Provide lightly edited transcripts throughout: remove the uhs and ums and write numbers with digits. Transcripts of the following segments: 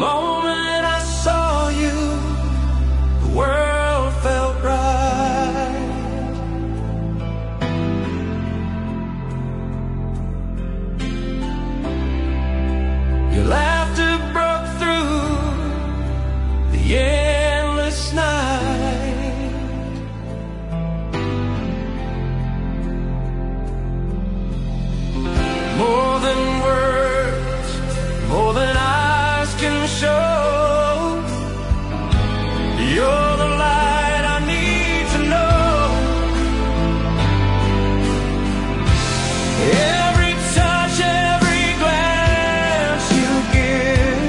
moment I saw you, the world felt right. Your laughter broke through the endless night. More than words, more than eyes can show, you're the light I need to know. Every touch, every glance you give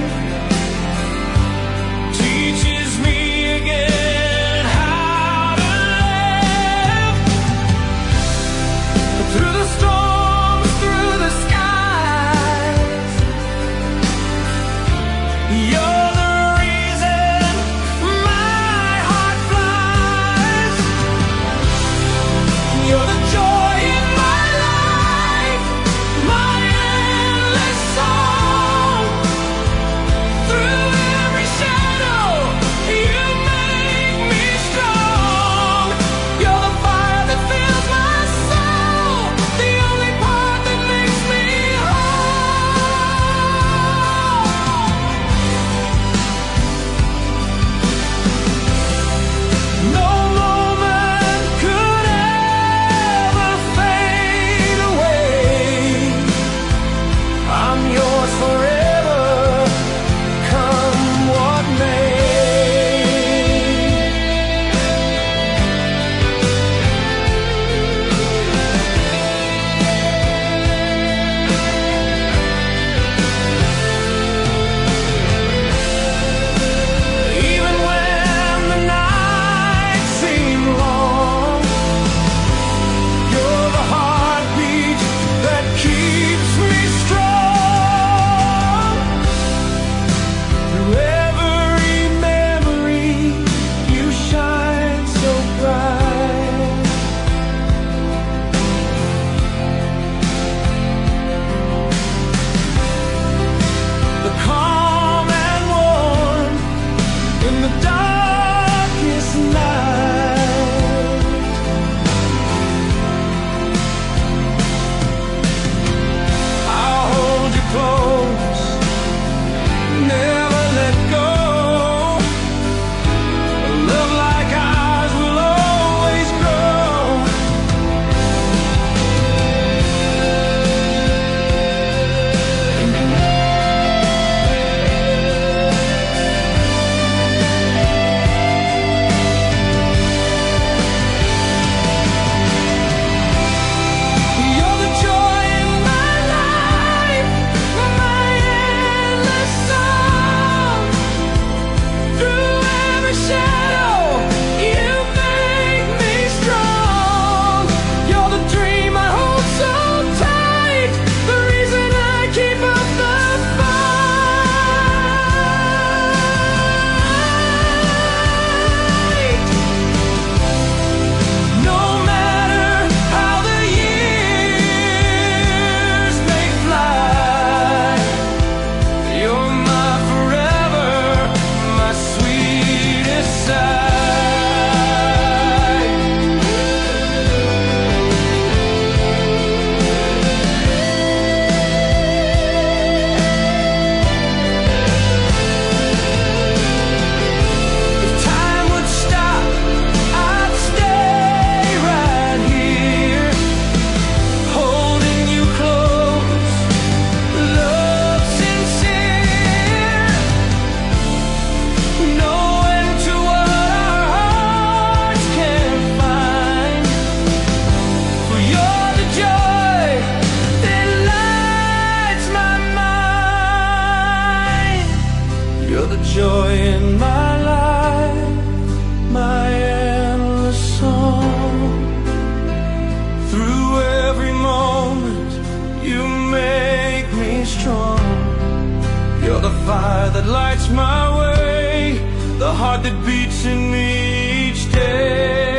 teaches me again how to live. Through the storms, through the skies, you're the reason my heart flies. You're the joy in my life, my endless song. Through every shadow, you make me strong. You're the fire that fills my soul, the only part that makes me whole. No moment could ever fade away. I'm yours forever, come what may. Even when the nights seem long, you're the heartbeat that keeps me strong. Through every memory, you shine so bright. The calm and warm in the darkest night. I'll hold you close, never let go. A love like ours will always grow. You're the joy in my life, my endless song. Through every shadow, you make me strong. You're the dream I hold so tight, the reason I keep up the fight. No matter how the years may fly, you're my forever, my sweetest side. If time would stop, I'd stay right here, holding you close, love sincere, knowing to what our hearts can find. For you're the joy that lights my mind. You're the joy in my life, my endless song. Through every moment, you make me strong. You're the fire that lights my way, the heart that beats in me each day.